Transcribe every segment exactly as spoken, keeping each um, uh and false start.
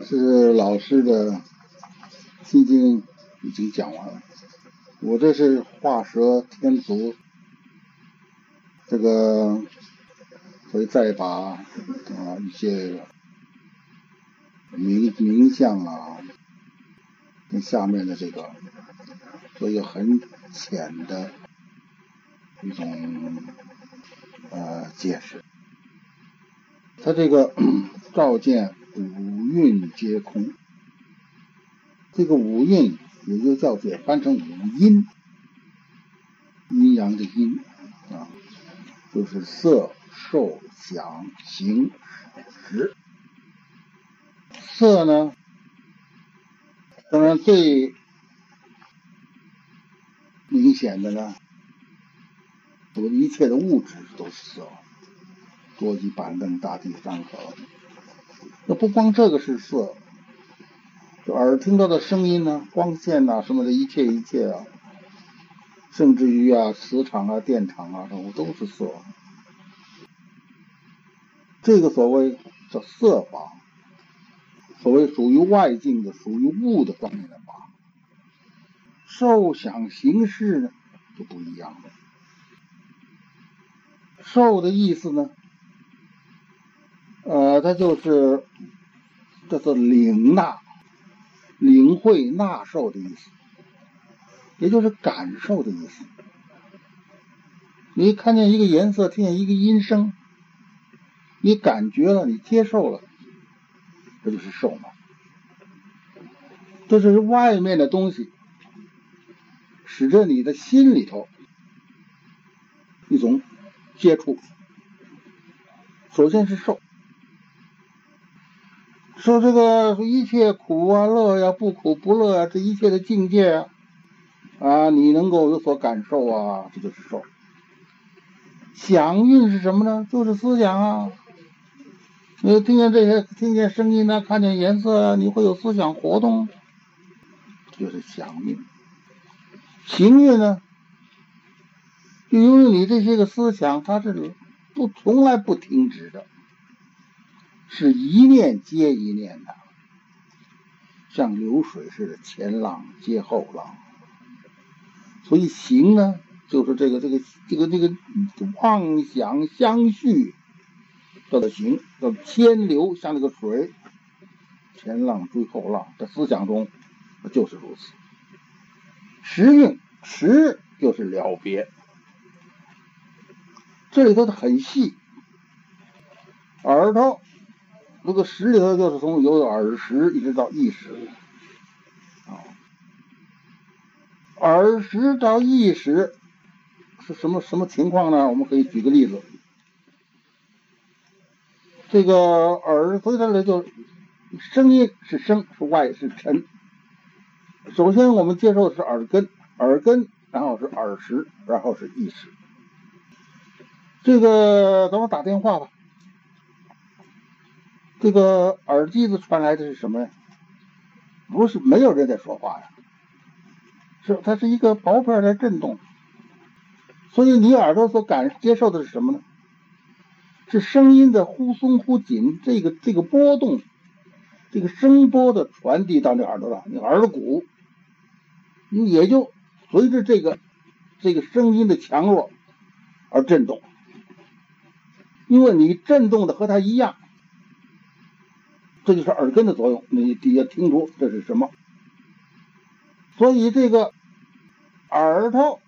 是老师的心经已经讲完了，我这是画蛇添足，这个所以再把啊一些名名相啊跟下面的这个做一个很浅的一种呃解释。他这个照见五蕴皆空，这个五蕴也就叫做翻成五阴，阴阳的阴啊，就是色受想行识。色呢，当然最明显的呢，这个一切的物质都是色，桌椅板凳大地山河。那不光这个是色，就耳听到的声音呢，光线啊什么的，一切一切啊，甚至于啊磁场啊电场啊，这都是色。这个所谓叫色法，所谓属于外境的、属于物的方面的法。受想行识呢就不一样了。受的意思呢，呃，它就是叫做领纳、领会、纳受的意思，也就是感受的意思。你看见一个颜色，听见一个音声，你感觉了，你接受了，这就是受嘛。这是外面的东西，使得你的心里头一种接触。首先是受，说这个一切苦啊、乐呀、不苦不乐啊，这一切的境界啊，啊，你能够有所感受啊，这就是受。想蕴是什么呢？就是思想啊。你听见这些，听见声音啊，看见颜色啊，你会有思想活动，就是想蕴。行蕴呢，就因为你这些个思想，它是不从来不停止的，是一念接一念的，像流水似的，前浪接后浪。所以行呢，就是这个这个这个这个妄想相续，叫做行，叫牵流，像这个水，前浪追后浪，在思想中就是如此。识蕴，识就是了别，这里头很细。耳朵这个识里头就是从有耳识一直到意识啊，耳识到意识是什么什么情况呢？我们可以举个例子。这个耳，所以它就声音是声，是外是尘。首先我们接受的是耳根，耳根，然后是耳识，然后是意识。这个咱们打电话吧，这个耳机子传来的是什么呀？不是没有人在说话呀，是它是一个薄片在震动。所以你耳朵所感接受的是什么呢？是声音的忽松忽紧，这个这个波动，这个声波的传递到你耳朵上，你耳骨你也就随着这个这个声音的强弱而震动，因为你震动的和它一样，这就是耳根的作用，你底下听出这是什么。所以这个耳朵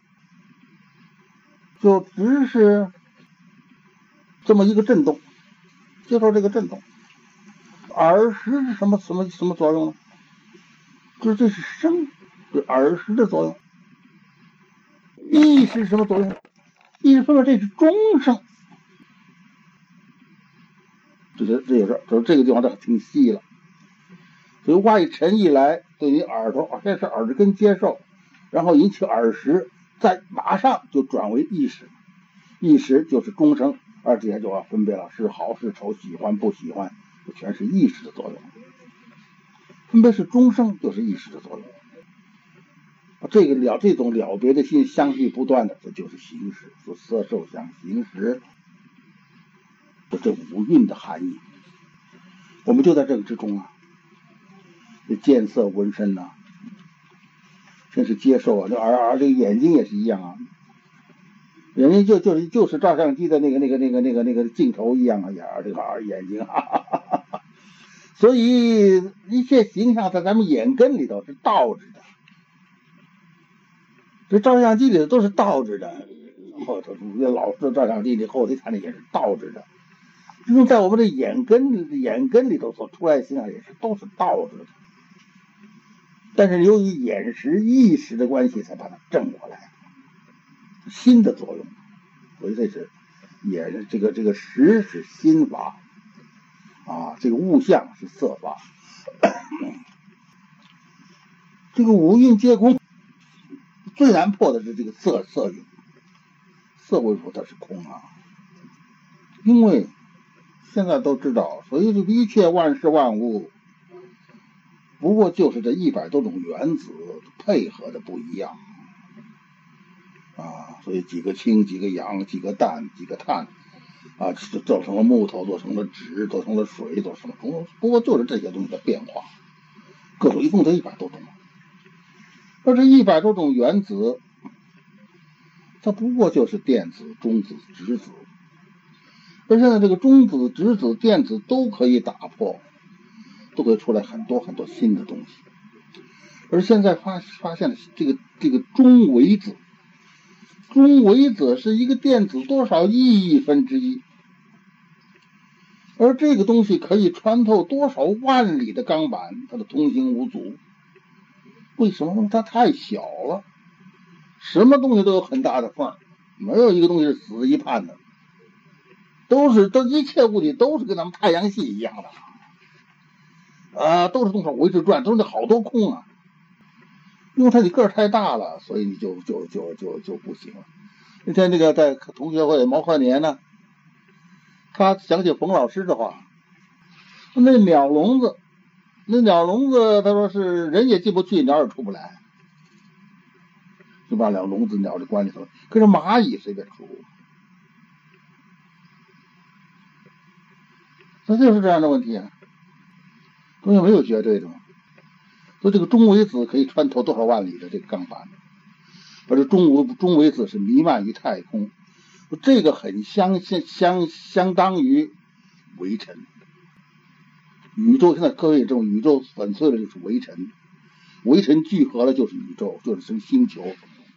就只是这么一个震动，接受这个震动。耳识是什么什么什么作用呢？就是这是声，是耳识的作用。意识是什么作用？意识分辨这是钟声。这就这就是就是这个地方这挺细了。所以外尘一来，对你耳朵先是耳根接受，然后引起耳识，再马上就转为意识。意识就是钟声，而这些就要分别了，是好是丑，喜欢不喜欢，这全是意识的作用。分别是钟声，就是意识的作用。这个了这种了别的心相续不断的，这就是行识，说色受想行识，就这五蕴的含义。我们就在这个之中啊。 这见色闻身呐、啊，真是接受啊！这而而这个眼睛也是一样啊，人家就就是就是照相机的那个那个那个那个那个镜头一样啊，眼这个耳眼睛啊，哈哈哈。所以一切形象在咱们眼根里头是倒置的，这照相机里头都是倒置的，后头那老式照相机里后头看的也是倒置的，这种在我们的眼根眼根里头所出来的形象也是都是倒置的。但是由于眼识意识的关系，才把它正过来，心的作用。所以这是眼这个这个识是心法啊，这个物象是色法。这个五蕴皆空，最难破的是这个色色蕴。色为什它是空啊？因为现在都知道，所以这一切万事万物，不过就是这一百多种原子配合的不一样啊，所以几个氢、几个氧、几个氮、几个碳啊，做成了木头，做成了纸，做成了水，做成了空，不过就是这些东西的变化，各种一共才一百多种。而这一百多种原子，它不过就是电子、中子、质子，而现在这个中子、质子、电子都可以打破，都可以出来很多很多新的东西。而现在发发现了这个这个中微子，中微子是一个电子多少亿亿分之一，而这个东西可以穿透多少万里的钢板，它的通行无阻。为什么？它太小了，什么东西都有很大的缝，没有一个东西是死一判的，都是都一切物体都是跟咱们太阳系一样的啊，都是动手围着转，都是好多空啊。因为它你个儿太大了，所以你就就就就就不行了。那天那个在同学会毛鹤年呢，他想起冯老师的话，那鸟笼子，那鸟笼子，他说是人也进不去，鸟也出不来，就把两笼子鸟就关里头。可是蚂蚁随便出，那就是这样的问题啊。东西没有绝对的嘛。所以这个中微子可以穿透多少万里的这个钢板，而这中微中微子是弥漫于太空，这个很相相相当于微尘。宇宙现在科学这种宇宙粉碎了就是微尘，微尘聚合了就是宇宙，就是成星球。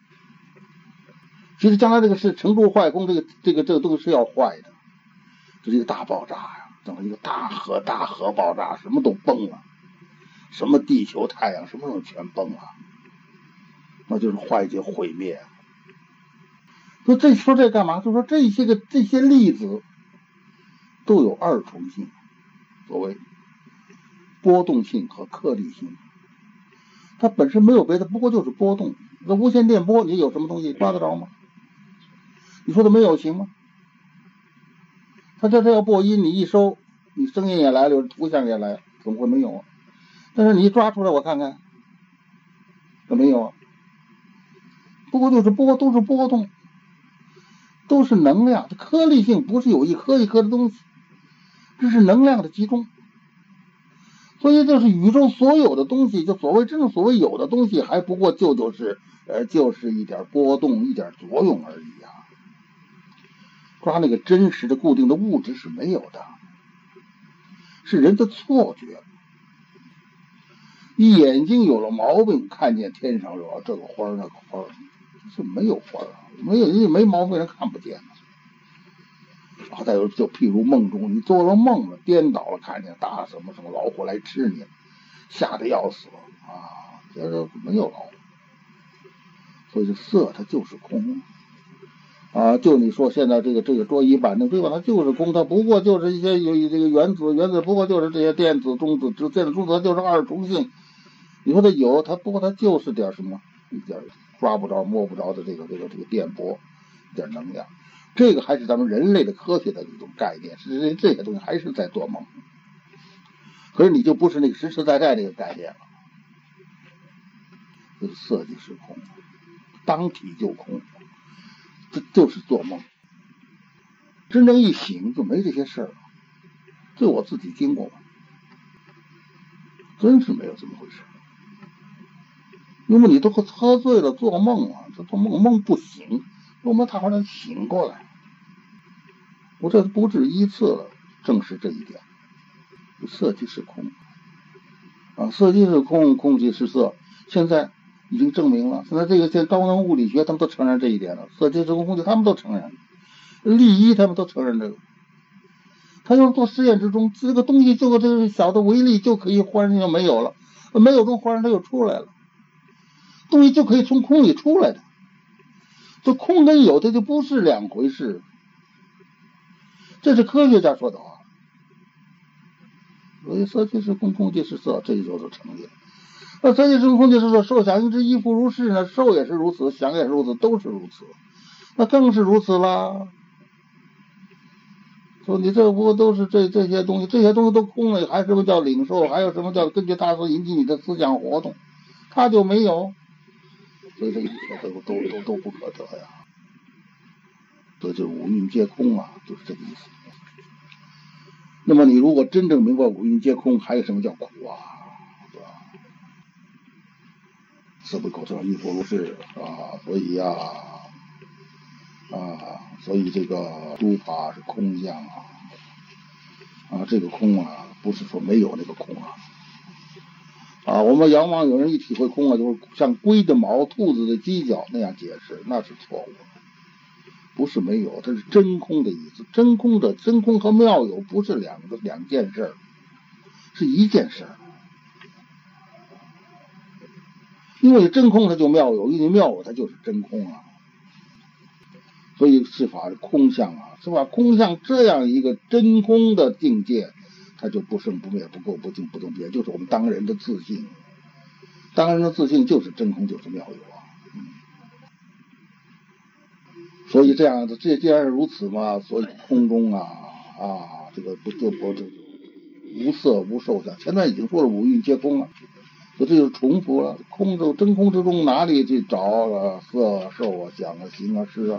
其实将来这个是成住坏空，这个这个这个都是要坏的，这是一个大爆炸呀，整个一个大核大核爆炸，什么都崩了。什么地球、太阳，什么东西全崩了，那就是坏就毁灭。说这说这干嘛？就说这些个这些粒子都有二重性，所谓波动性和颗粒性。它本身没有别的，不过就是波动。那无线电波，你有什么东西抓得着吗？你说它没有行吗？它这它要播音，你一收，你声音也来了，图像也来了，怎么会没有啊？但是你抓出来我看看，有没有啊？不过就是波，都是波动，都是能量。这颗粒性不是有一颗一颗的东西，这是能量的集中。所以就是宇宙所有的东西，就所谓真正所谓有的东西，还不过就就是呃就是一点波动，一点作用而已啊。抓那个真实的固定的物质是没有的，是人的错觉。你眼睛有了毛病，看见天上有这个花那个花，是没有花啊，没有人没毛病人看不见的。啊，再有就譬如梦中你做了梦了，颠倒了，看见大什么什么老虎来吃你，吓得要死啊！这个没有老虎，所以这色它就是空啊。就你说现在这个这个桌椅板凳对吧？它就是空，它不过就是一些有这个原子，原子不过就是这些电子、中子、质电子、中子，它就是二重性。你说它有，它不过它就是点什么，一点抓不着、摸不着的这个这个这个电波，一点能量。这个还是咱们人类的科学的一种概念，是这这些东西还是在做梦。可是你就不是那个实实在在那个概念了，这个色即是空，当体就空，这就是做梦。真正一醒就没这些事儿了，这我自己经过嘛。 真是没有这么回事。因为你都喝醉了做梦啊，这做梦梦不醒，做梦他还能醒过来。我这不止一次了，证实这一点。色即是空啊，色即是空，空即是色。现在已经证明了，现在这个现在高能物理学他们都承认这一点了，色即是空，空即他们都承认，力一他们都承认这个。他要做实验之中，这个东西就这个小的微粒就可以忽然就没有了，没有中忽然它又出来了，东西就可以从空里出来的。这空跟有的就不是两回事，这是科学家说的话。所以色即是空，空即是色，这就都成立了。那色即是空，空即是色，受想行识亦复如是呢？受也是如此，想也是如此，都是如此，那更是如此啦。说你这不都是这这些东西，这些东西都空了，还什么叫领受？还有什么叫根据大思引起你的思想活动？它就没有，所以这一切都都都都不可得呀。这就是五蕴皆空啊，就是这个意思。那么你如果真正明白五蕴皆空，还有什么叫苦啊？是吧？色不可证，亦复如是啊，所以呀、啊，啊，所以这个诸法是空相啊，啊，这个空啊，不是说没有那个空啊，啊，我们往往有人一体会空啊，就是像龟的毛、兔子的犄角那样解释，那是错误的。不是没有，它是真空的意思。真空的真空和妙有不是两个两件事，是一件事。因为真空它就妙有，因为妙有它就是真空啊。所以是法是空相啊，是吧？空相这样一个真空的境界，它就不生不灭、不垢不净不动不变，就是我们当人的自信。当人的自信就是真空，就是妙有啊。嗯所以这样的，这既然是如此嘛，所以空中啊啊，这个不就不就无色无受想，前面已经说了五蕴皆空了，所以这就重复了。空中真空之中哪里去找了色受啊想啊行啊识啊？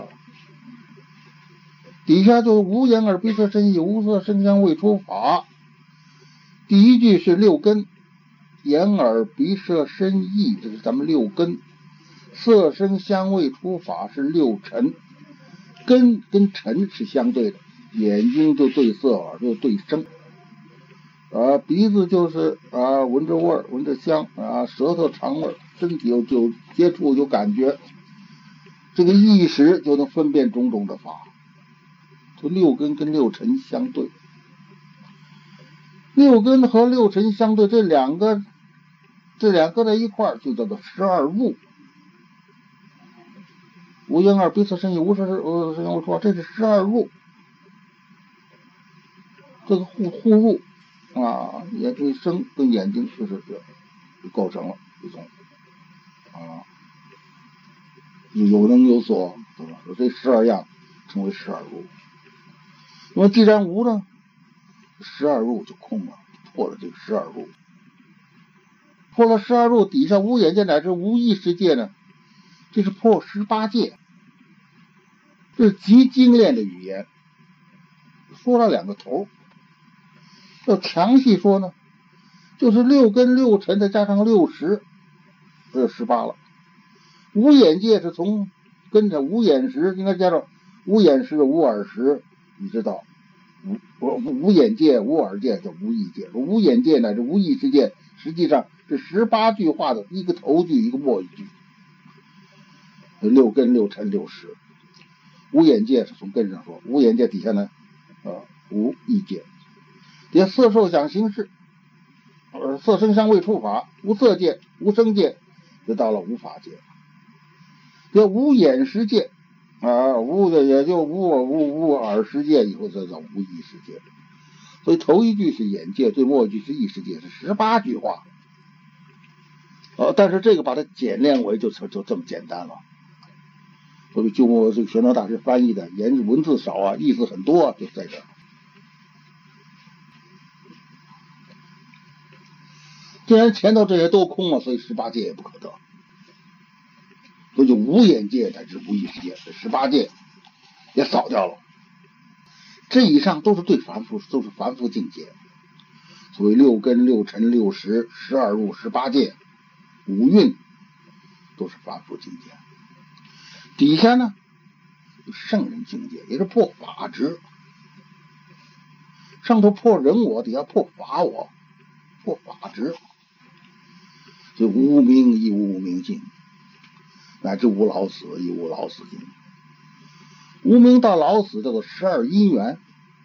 底下就无眼耳鼻舌身意，无色声香味触法。第一句是六根，眼耳鼻舌身意，这是咱们六根；色声香味触法是六尘。根跟尘是相对的，眼睛就对色，耳就对声，啊，鼻子就是啊闻着味儿，闻着香啊，舌头尝味儿，身体有就接触有感觉，这个意识就能分辨种种的法。这六根跟六尘相对，六根和六尘相对，这两个这两个在一块儿就叫做十二物。无眼耳鼻舌身意，无色无声无触，这是十二入。这个互互入啊，眼声跟眼睛就是就构成了一种啊，有能有所，对吧？这十二样成为十二入。那么既然无呢，十二入就空了，破了这个十二入，破了十二入，底下无眼界乃至无意识界呢？这是破十八界，这是极精炼的语言，说了两个头。要详细说呢，就是六根六尘再加上六识，这十八了。无眼界是从跟着无眼识，应该加上无眼识、无耳识，你知道，无无眼界、无耳界叫无意界，无眼界乃至无意识界，实际上是十八句话的一个头句一个末句。六根六尘六识，无眼界是从根上说，无眼界底下呢，呃，无意界，底下色受想行识，呃，色声香味触法，无色界无声界，就到了无法界，这无眼识界啊，无的也就无无无耳识界，以后再叫无意识界。所以头一句是眼界，最末一句是意识界，是十八句话。呃，但是这个把它简练为就就这么简单了。所以就我这个玄奘大师翻译的，言文字少啊，意思很多啊，就在这儿。既然前头这些都空了，所以十八界也不可得，所以就无眼界乃至无意识界，这十八界也扫掉了。这以上都是对凡夫，都是凡夫境界。 所谓六根、六尘、六识、十二入、十八界、五蕴，都是凡夫境界。底下呢，圣人境界，也是破法执。上头破人我，底下破法我，破法执。所以无明亦无无明尽，乃至无老死亦无老死尽。无明到老死叫做十二因缘，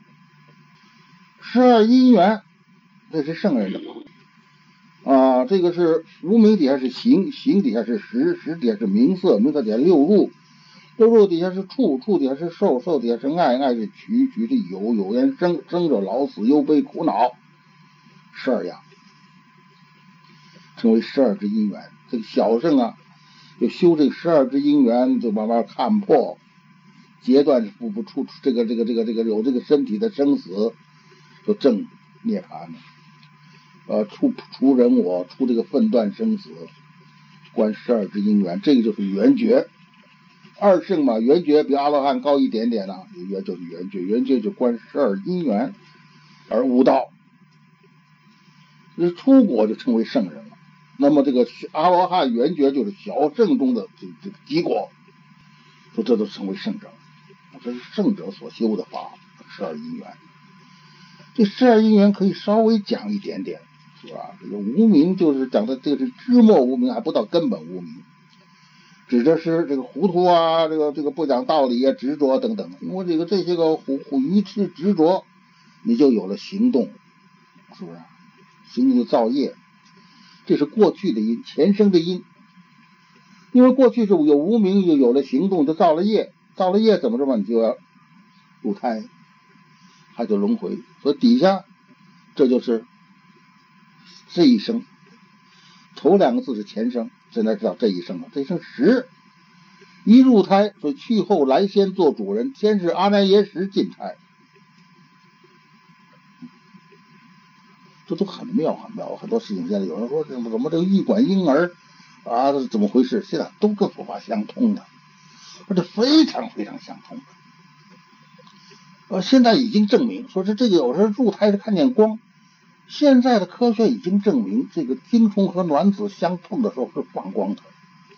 十二因缘，这是圣人的啊，这个是无明底下是行，行底下是识，识底下是名色，名色底下六入，六入底下是处，处底下是受，受底下是爱，爱是取，取是有，有缘生，生者老死忧悲苦恼，十二样，称为十二支因缘。这个小圣啊，就修这十二支因缘，就慢慢看破，截断不不出这个这个这个这个有这个身体的生死，就正涅槃了。呃，出除人我，出这个分断生死，观十二支因缘，这个就是圆觉。二圣嘛，圆觉比阿罗汉高一点点啊，圆就是圆觉，圆觉就观十二因缘而悟道。这出果就称为圣人了。那么这个阿罗汉圆觉就是小圣中的这这个极果，说这都称为圣者。这是圣者所修的法，十二因缘。这十二因缘可以稍微讲一点点。是吧？这个无明就是讲的这个是枝末无明，还不到根本无明，指的是这个糊涂啊，这个这个不讲道理啊，执着等等。因为这个这些个糊糊愚痴执着，你就有了行动，是不是？行动就造业，这是过去的因，前生的因。因为过去是有无明，就有了行动，就造了业，造了业怎么着嘛？你就要入胎，还就轮回。所以底下这就是这一生，头两个字是前生，现在知道这一生了。这一生时一入胎，所以去后来先做主人，先是阿难耶识进胎，这都很妙很妙。很多事情现在有人说怎么怎么这个预管婴儿啊，怎么回事？现在都跟佛法相通的，而且非常非常相通的。呃，现在已经证明，说是这个有时候入胎是看见光。现在的科学已经证明，这个精虫和卵子相碰的时候是放光的，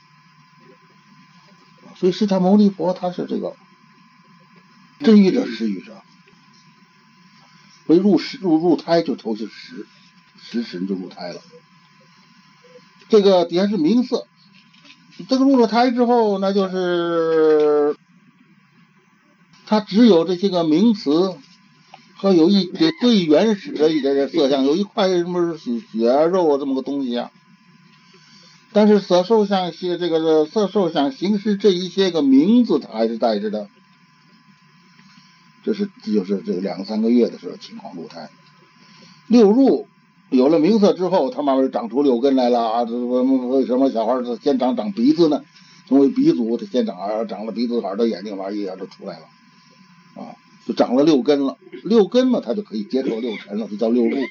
所以释迦牟尼佛他是这个真语者实语者，所以入入入胎就头是实，实神就入胎了。这个底下是名色，这个入了胎之后，那就是它只有这些个名词。和有一最原始的一点色相，有一块什么血啊肉啊这么个东西啊，但是色受想这个色受想行识这一些个名字，它还是带着的。这是这就是这个两三个月的时候情况入胎，六入有了名色之后，它慢慢长出六根来了啊！这为什么小孩子先长长鼻子呢？成为鼻祖，他先长耳，长了鼻子、耳朵、眼睛，玩意儿都出来了啊。就长了六根了，六根嘛，它就可以接受六尘了，就叫六入。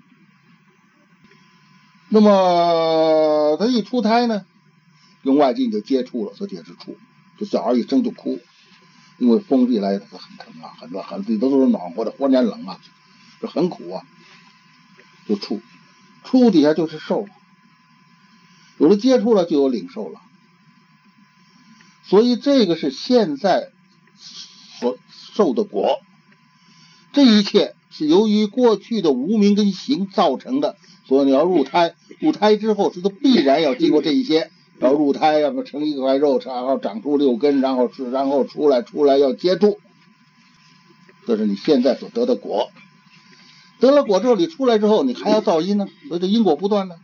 那么他一出胎呢，跟外境就接触了，所以这是处。这小孩一生就哭，因为风一来他很疼啊，很热，很里头都是暖和的，忽然冷啊，这很苦啊，就处。处底下就是受，有了接触了就有领受了，所以这个是现在所受的果，这一切是由于过去的无明跟行造成的，所以你要入胎，入胎之后这都必然要经过这一些，要入胎，要不成一块肉，然后长出六根，然后然后出来，出来要接触，这是你现在所得的果。得了果之后，你出来之后，你还要造因呢，所以这因果不断呢。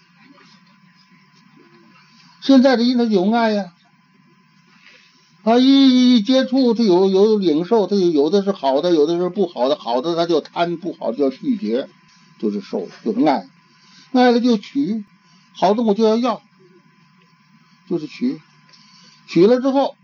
现在的因它有爱呀、啊，他一一接触，他有有领受，他有有的是好的，有的是不好的，好的他就贪，不好就要拒绝，就是受，就是爱，爱了就取，好的我就要要，就是取，取了之后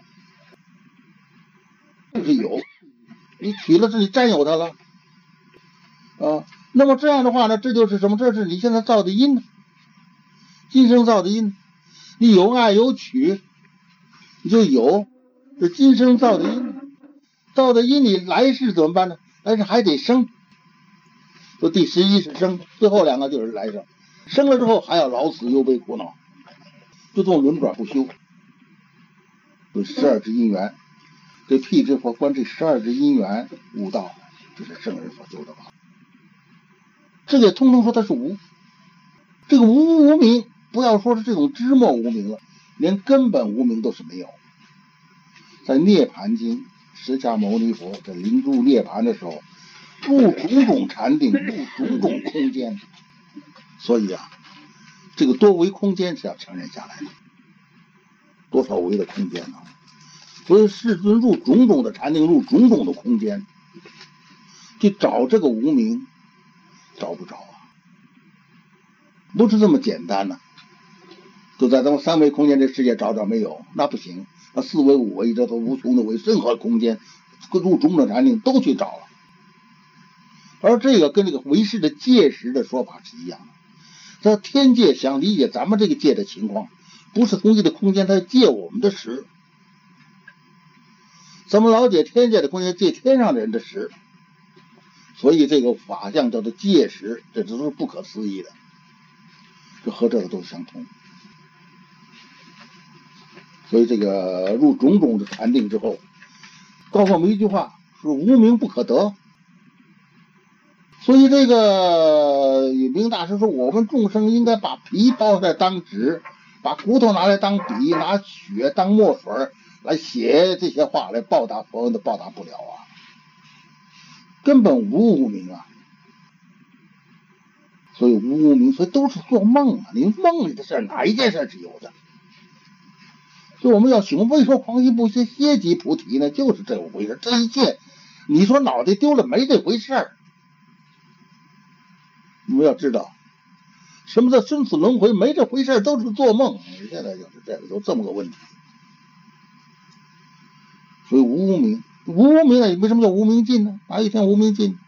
就是有，你取了是你占有它了啊。那么这样的话呢，这就是什么？这是你现在造的因，今生造的因，你有爱有取。你就有，这今生造的因，造的因你来世怎么办呢？来世还得生， 说第十一是生，最后两个就是来生。生了之后还要老死忧悲苦恼，就这种轮转不休。有十二支因缘，这辟支佛观这十二支因缘悟道，这是圣人所修的法。这个通通说它是无，这个无无明，不要说是这种枝末无明了，连根本无明都是没有。在涅盘经，释迦牟尼佛在临入涅盘的时候，入种种禅定，入种种空间，所以啊，这个多维空间是要承认下来的。多少维的空间呢？所以世尊入种种的禅定，入种种的空间，去找这个无明，找不着啊，不是这么简单的、啊。就在咱们三维空间这世界找找没有，那不行。那四维五维这都无穷的维，任何空间入种种禅定都去找了。而这个跟这个唯识的界识的说法是一样的。这天界想理解咱们这个界的情况，不是从一个空间，它借我们的识。咱们了解天界的空间，借天上人的识。所以这个法相叫做界识，这都是不可思议的。这和这个都相通。所以这个入种种的禅定之后，告诉我们一句话，是无明不可得。所以这个永明大师说，我们众生应该把皮包在当纸，把骨头拿来当笔，拿血当墨水来写这些话来报答佛恩的，报答不了啊，根本无无明啊。所以无无明，所以都是做梦啊。你梦里的事哪一件事是有的？所以我们要醒，为说狂心不歇，歇即菩提呢？就是这回事。这一切，你说脑袋丢了没这回事儿。你们要知道，什么叫生死轮回？没这回事，都是做梦。现在就是这个，就这么个问题。所以无明，无明呢？为什么叫无明尽呢？哪一天无明尽？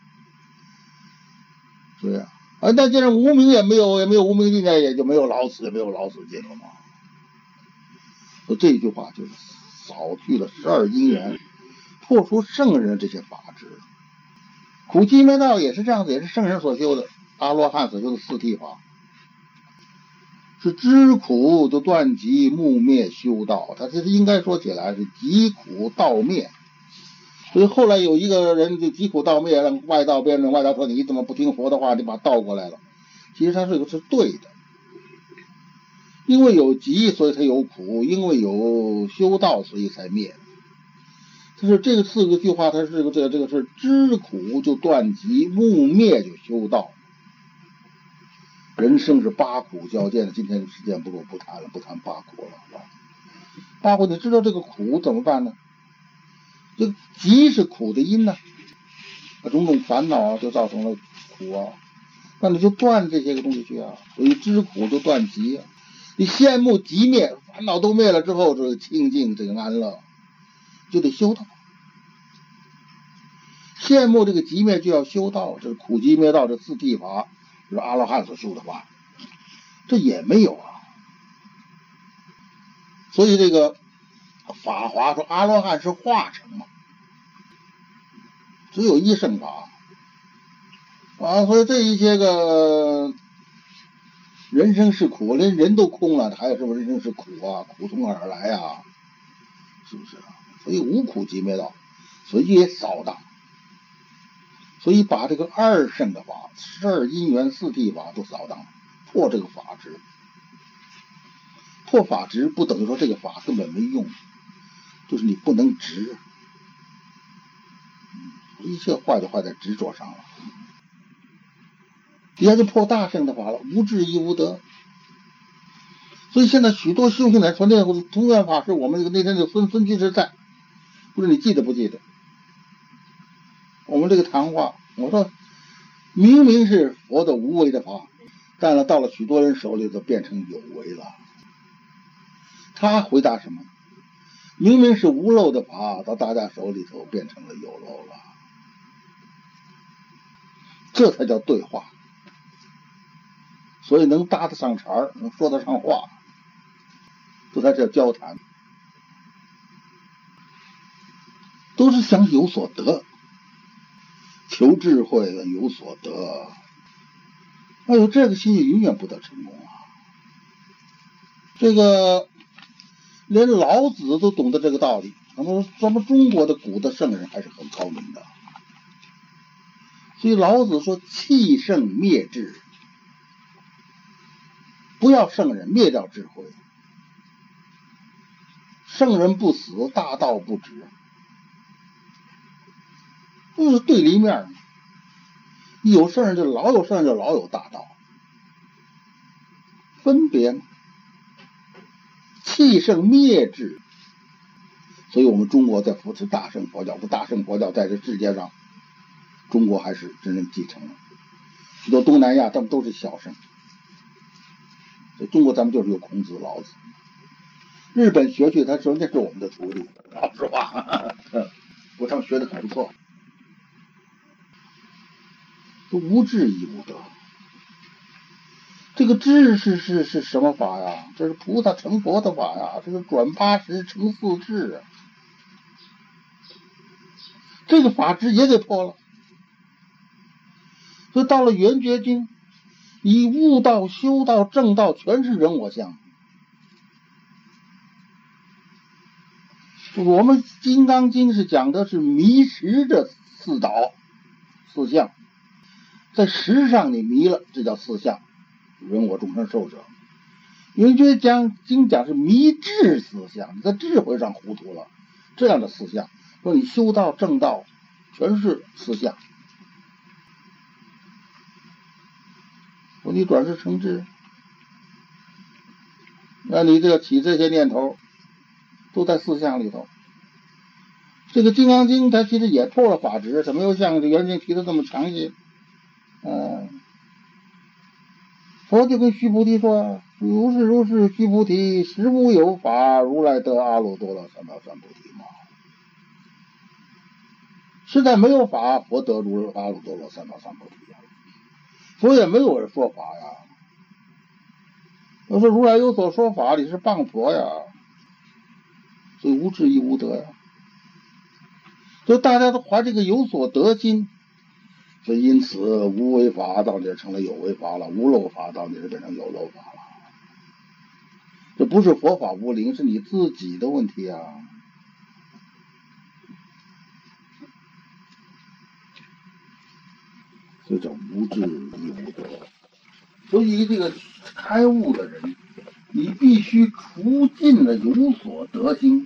对呀，啊，那既然无明也没有，也没有无明尽，也就没有老死，也没有老死尽了嘛。所以这句话就是扫去了十二因缘，破除圣人这些法执。苦集灭道也是这样子，也是圣人所修的。阿罗汉所修的四谛法，是知苦就断集，目灭修道。他其实应该说起来是集苦道灭。所以后来有一个人就集苦道灭，让外道辩论，外道说你怎么不听佛的话，你把它倒过来了。其实他这个是对的，因为有集，所以才有苦；因为有修道，所以才灭。就是这个四个句话，它是这个这个这个是知苦就断集，目灭就修道。人生是八苦交界的，今天时间不够，不谈了，不谈八苦了。八苦，你知道这个苦怎么办呢？这个集是苦的因呢、啊，种种烦恼啊，就造成了苦啊。那你就断这些个东西去啊，所以知苦就断集啊。你羡慕集灭，烦恼都灭了之后，这个清净，这个安乐，就得修道。羡慕这个集灭就要修道，这是苦集灭道这四谛法。是阿罗汉所修的话，这也没有啊。所以这个法华说阿罗汉是化成嘛，只有一圣法啊。所以这一些个人生是苦，连人都空了，还有什么人生是苦啊？苦从哪儿来啊？是不是啊？所以无苦集灭道，所以也扫荡。所以把这个二圣的法、十二因缘四谛法都扫荡，破这个法执。破法执不等于说这个法根本没用，就是你不能执，一切坏就坏在执着上了。底下就破大圣的法了，无智亦无得。所以现在许多修行人说那个通愿法师，我们那天就孙孙居士在，不知你记得不记得？我们这个谈话，我说明明是佛的无为的法，但是到了许多人手里就变成有为了。他回答什么？明明是无漏的法，到大家手里头变成了有漏了。这才叫对话。所以能搭得上茬，能说得上话，这才叫交谈。都是想有所得，求智慧有所得。 哎呦，这个心就永远不得成功啊！这个连老子都懂得这个道理，那么咱们中国的古的圣人还是很高明的。所以老子说弃圣灭智，不要圣人，灭掉智慧。圣人不死，大道不止，这是对立面。有圣人就老有圣人，就老有大道，分别弃圣灭智。所以我们中国在扶持大乘佛教，不大乘佛教在这世界上，中国还是真正继承了。许多东南亚他们都是小圣，所以中国咱们就是有孔子、老子。日本学去，他说那是我们的徒弟，老实话，我他们学的很不错。无智亦无得，这个智是是是什么法呀？这是菩萨成佛的法呀，这是转八十成四智啊。这个法执也给破了，所以到了圆觉经，以悟道、修道、正道全是人我相。我们金刚经是讲的是迷识的四道四相，在识上你迷了，这叫四相，人我众生寿者。圆觉讲经讲是迷智四相，你在智慧上糊涂了，这样的四相，说你修道正道全是四相，说你转世成智，那你这个起这些念头都在四相里头。这个金刚经它其实也破了法执，它没有像圆经提的这么详细。嗯，佛就跟须菩提说，如是如是，须菩提，实无有法如来得阿耨多罗三藐三菩提嘛。实在没有法，佛得如阿耨多罗三藐三菩提呀。佛也没有人说法呀。我说如来有所说法，你是谤佛呀，所以无智亦无得呀。所以大家都怀这个有所得心，所以因此无为法到底成了有为法了，无漏法到底是变成有漏法了。这不是佛法无灵，是你自己的问题啊。这叫无智亦无得。所以这个开悟的人，你必须除尽了有所得心，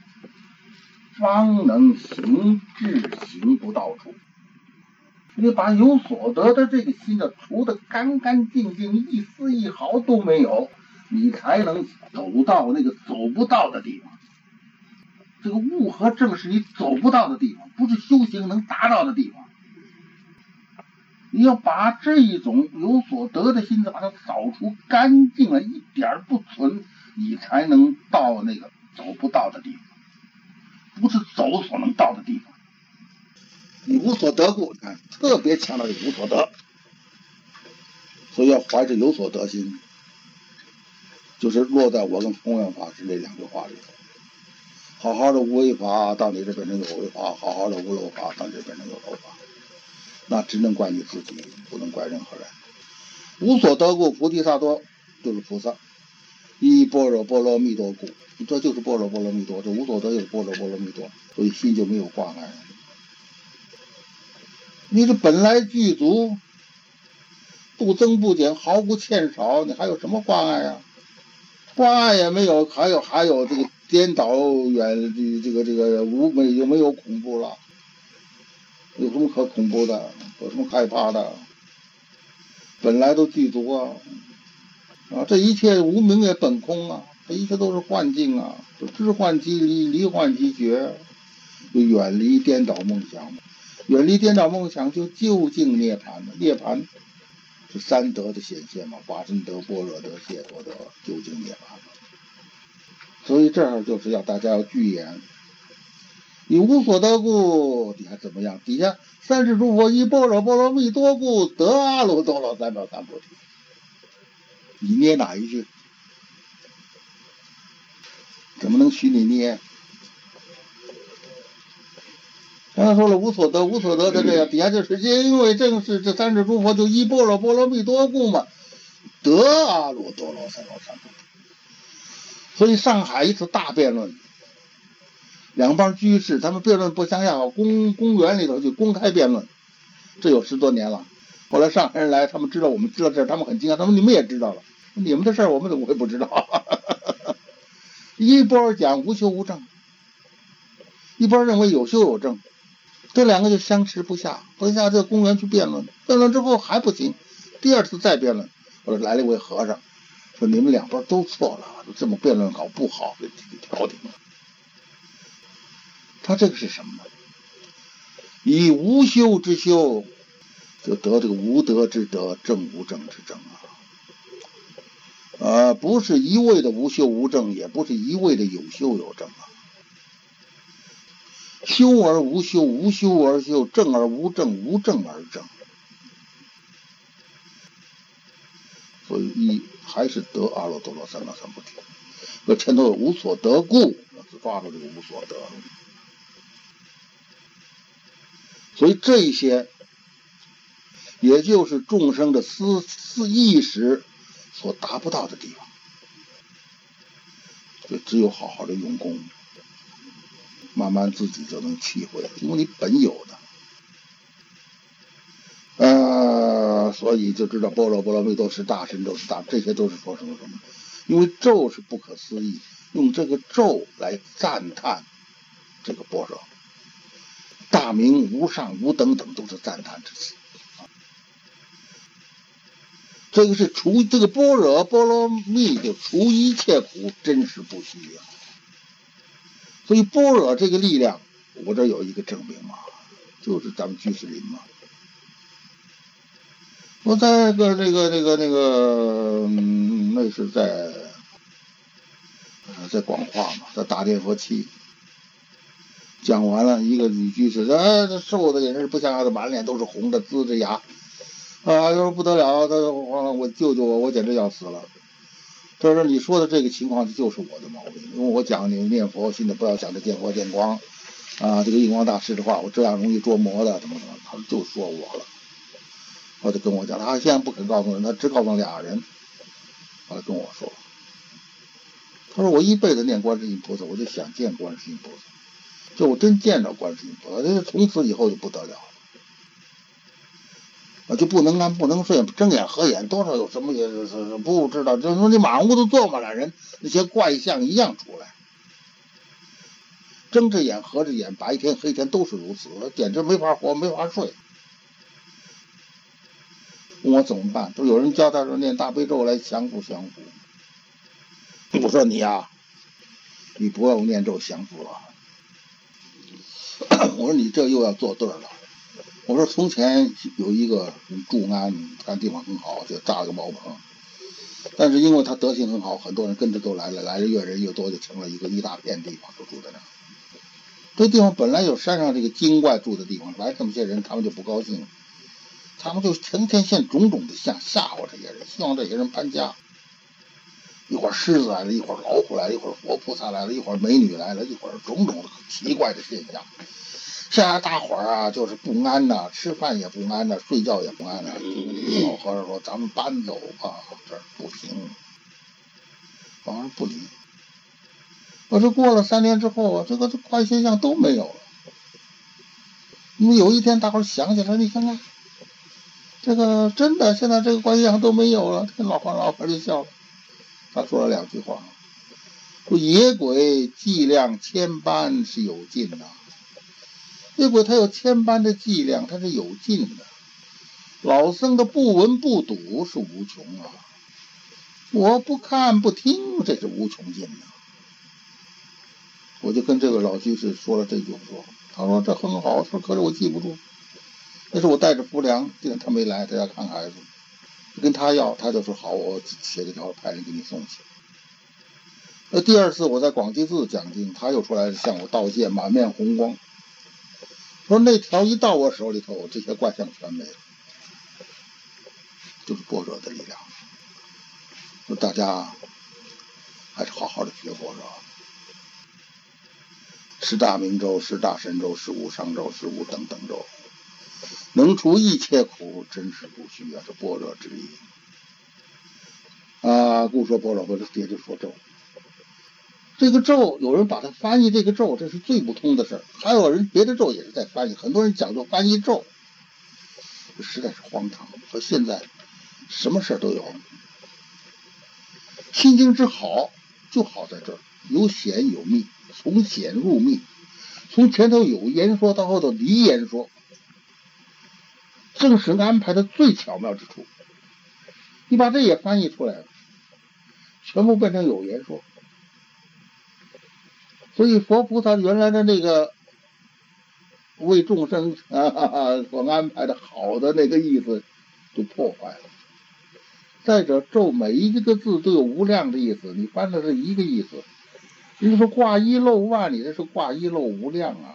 方能行智行不到处。你把有所得的这个心呢除得干干净净，一丝一毫都没有，你才能走到那个走不到的地方。这个悟和正是你走不到的地方，不是修行能达到的地方。你要把这一种有所得的心子把它扫除干净了，一点不存，你才能到那个走不到的地方，不是走所能到的地方。你无所得故，看特别强调无所得，所以要怀着有所得心，就是落在我跟弘扬法师这两句话里头。好好的无为法到你这变成有为法，好好的无漏法到你这变成有漏法，那只能怪你自己，不能怪任何人。无所得故，菩提萨埵就是菩萨，依般若波罗蜜多故，这就是般若波罗蜜多，这无所得就是般若波罗蜜多，所以心就没有挂碍。你这本来具足，不增不减，毫无欠少，你还有什么挂碍啊？挂碍也没有，还有还有这个颠倒远，这个这个无没有没有恐怖了？有什么可恐怖的？有什么害怕的？本来都具足啊！啊，这一切无明也本空啊，这一切都是幻境啊，知幻即离，离幻即觉，就远离颠倒梦想。远离颠倒梦想，就究竟涅槃了。涅槃是三德的显现嘛，法身德、般若德、解脱德，究竟涅槃了。所以这儿就是要大家要具眼，你无所得故，你还怎么样？底下三世诸佛依般若波罗蜜多故，得阿耨多罗三藐三菩提。你捏哪一句？怎么能许你捏？ 刚才说了无所得，无所得的这样底下就是因为正是这三世诸佛就依般若波罗蜜多故嘛，得阿耨多罗三藐三菩提。所以上海一次大辩论，两帮居士他们辩论不相向，公公园里头就公开辩论，这有十多年了。后来上海人来，他们知道我们知道这事，他们很惊讶，他们你们也知道了，你们的事我们怎么会不知道？一波讲无修无证，一波认为有修有证，这两个就相持不下，不下这个公园去辩论，辩论之后还不行，第二次再辩论，后来来了一位和尚，说你们两边都错了，这么辩论搞不好，给调停了。他这个是什么呢？以无修之修，就得这个无德之德，正无正之正啊。呃，不是一味的无修无正，也不是一味的有修有正啊。修而无修，无修而修，正而无正，无正而正。所以一还是得阿耨多罗三藐三菩提。这前头有无所得故，只抓住这个无所得。所以这一些，也就是众生的思思意识所达不到的地方，所以只有好好的用功，慢慢自己就能体会，因为你本有的。呃，所以就知道般若波罗蜜多是大神咒是大，这些都是说什么什么？因为咒是不可思议，用这个咒来赞叹这个般若。大明无上无等等都是赞叹之词。这个是除这个般若波罗蜜就除一切苦，真实不虚啊。所以般若这个力量，我这有一个证明嘛，就是咱们居士林嘛。我在个这个这个那个、嗯、那是在在广化嘛，在大殿佛七讲完了，一个女居士，哎，这瘦的也是不像样的，满脸都是红的，呲着牙，啊，说不得了，他说我救救我，我简直要死了。他说你说的这个情况就是我的毛病，因为我讲你念佛，现在不要讲这见佛见光，啊，这个印光大师的话，我这样容易捉摸的，怎么怎么，他就说我了。他就跟我讲，他现在不肯告诉人，他只告诉俩人。后来跟我说，他说我一辈子念观世音菩萨，我就想见观世音菩萨。就我真见着观世音菩萨，这从此以后就不得了了，就不能安不能睡，睁眼合眼，多少有什么也是不知道，就是说你满屋子坐满了人，那些怪象一样出来，睁着眼合着眼，白天黑天都是如此，简直没法活，没法睡。问我怎么办？就有人教他说念大悲咒来降伏降伏。我说你呀、啊，你不要念咒降伏了。我说你这又要做对了。我说从前有一个祝安，看地方很好，就炸了个茅棚，但是因为他德行很好，很多人跟着都来了，来了越人越多，就成了一个一大片地方都住在那儿。这地方本来有山上这个精怪住的地方，来这么些人，他们就不高兴，他们就成天现种种的像吓唬这些人，希望这些人搬家。一会儿狮子来了，一会儿老虎来了，一会儿佛菩萨来了，一会儿美女来了，一会儿种种的奇怪的现象。现在大伙儿啊，就是不安呐、啊，吃饭也不安呐、啊，睡觉也不安呐、啊。老和尚说：“咱们搬走吧，这儿不平。”老和尚不理。我说过了三年之后啊，这个这怪现象都没有了。因为有一天大伙儿想起来，你看看，这个真的现在这个怪现象都没有了。这老和尚老和尚就笑了，他说了两句话：说野鬼伎俩千般是有尽的。野鬼他有千般的伎俩，他是有尽的。老僧的不闻不睹是无穷啊，我不看不听，这是无穷尽的。我就跟这个老居士说了这句话，他说这很好，说可是我记不住。那是我带着福良，今天他没来，他要看孩子，跟他要，他就说好，我写这条派人给你送去。那第二次我在广济寺讲经，他又出来向我道谢，满面红光。说那条一到我手里头，这些怪象全没了，就是般若的力量。说大家还是好好的学般若。 十大明咒、十大神咒、十五商咒、十五等等咒，能除一切苦，真是不虚啊！这般若之意啊，故说般若，或者也就说咒。这个咒，有人把它翻译这个咒，这是最不通的事儿。还有人别的咒也是在翻译，很多人讲究翻译咒，这实在是荒唐。和现在什么事儿都有。心经之好，就好在这儿，有显有密，从显入密，从前头有言说到后头离言说，正是安排的最巧妙之处。你把这也翻译出来了，全部变成有言说。所以佛菩萨原来的那个为众生啊所安排的好的那个意思就破坏了。再者，咒每一个字都有无量的意思，你翻的是一个意思。你说挂一漏万，你这是挂一漏无量啊。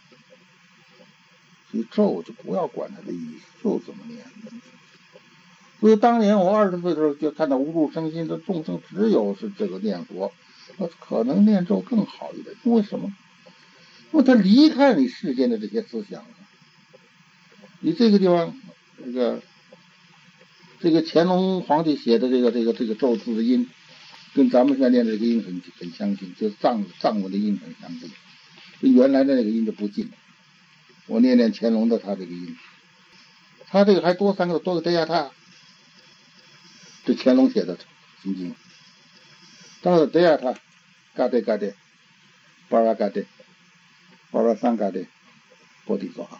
所以咒就不要管它的意思，就这么念。所以当年我二十岁的时候就看到无住生心的众生只有是这个念佛，那可能念咒更好一点。为什么？因为他离开你世间的这些思想了。你这个地方，这个这个乾隆皇帝写的这个这个这个咒字的音，跟咱们现在念的这个音很很相近，就是藏藏文的音很相近，跟原来的那个音就不近。我念念乾隆的他这个音，他这个还多三个多个德亚他，这乾隆写的心经，但是德亚他，嘎德嘎德，巴拉嘎德，巴拉三嘎德，波提索哈。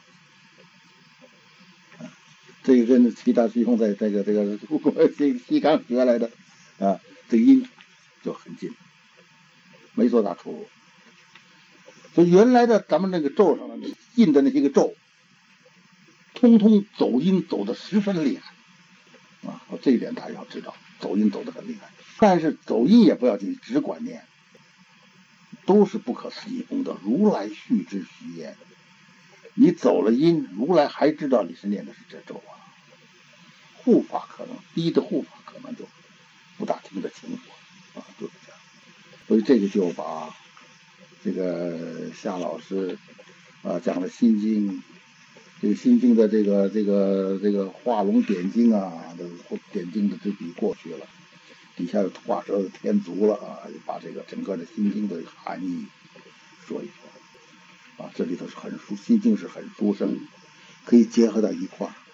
这个跟其他师兄在这个这个西西康学来的啊，这个音就很近，没多大出入。所以原来的咱们那个咒上的印的那些个咒，通通走音走得十分厉害啊！这一点大家要知道，走音走得很厉害。但是走音也不要紧，只管念，都是不可思议功德。如来续之虚言，你走了音，如来还知道你是念的是这咒啊。护法可能低的护法可能就不大听得清楚啊，就是这样。所以这个就把这个夏老师啊讲的心经，这个心经的这个这个这个画龙点睛啊，这个点睛的之笔过去了，底下有画蛇的天足了啊，就把这个整个的心经的含义说一说啊。这里头是很殊，心经是很殊胜，可以结合到一块儿。